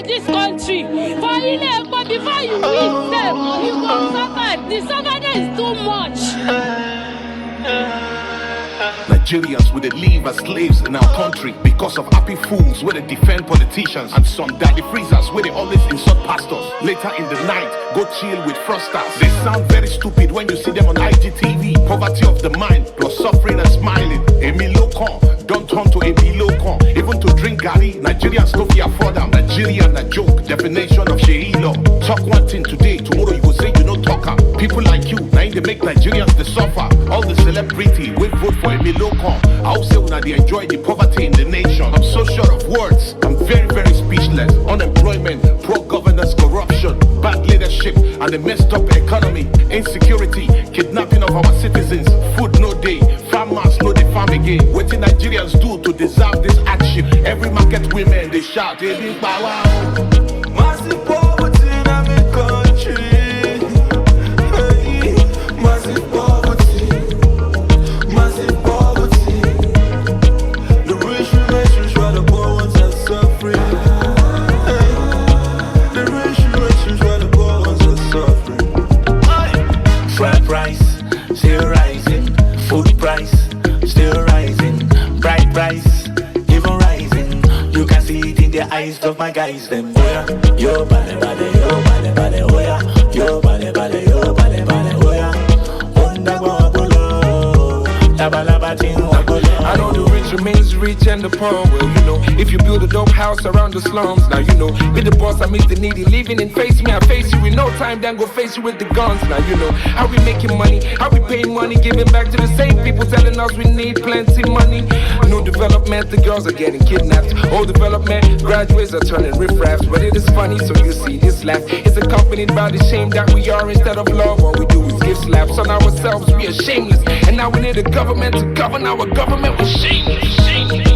this country. For Ile, but before you reach them, you go suffer. The suffer is too much. Nigerians would live as slaves in our country because of happy fools where they defend politicians and some daddy freezers where they always insult pastors. Later in the night, go chill with fraudsters. They sound very stupid when you see them on IGTV. Poverty of the mind plus suffering and smiling. Emilio Con don't turn to Emilio Con. Even to drink Gary, Nigerians don't afford them. Nigerian a joke, definition of Sheilo. Talk one thing today, tomorrow you go say you no talker. People like you, now they make Nigerians they suffer. All the celebrity we vote for Emilio Con. I hope say when they enjoy the poverty in the nation. I'm so short of words, I'm very, very speechless. Unemployment, poor governance, corruption, bad leadership, and a messed up economy. Insecurity, kidnapping of our citizens, food no day, farmers no they farm again. What the Nigerians do to deserve this hardship? Every market women they shout, they big power. Massive poverty in our country. Hey, massive poverty. Massive poverty. The rich remain while the poor ones are suffering. Hey, the rich while the poor ones are suffering. Fry price still rising, food price still rising, bright price even rising. You can see it in the eyes of my guys. Them oh yeah, yo bale bale, yo bale bale, oh yeah, yo bale bale, yo bale bale, oh yeah. Onda guabulo, tabalaba ting wabulo. I know the rich remains rich and the poor will, you know. If you build a dope house around the slums, now you know. Be the boss, I meet the needy, living and face me, I face you in no time, then go face you with the guns, now you know. How we making money, how we paying money, giving back to the same people, telling us we need plenty money. New development, the girls are getting kidnapped. Old development, graduates are turning riffraffs. But it is funny, so you see this laugh. It's accompanied by the shame that we are instead of love. All we do is give slaps on ourselves, we are shameless. And now we need a government to govern our government. We're shameless.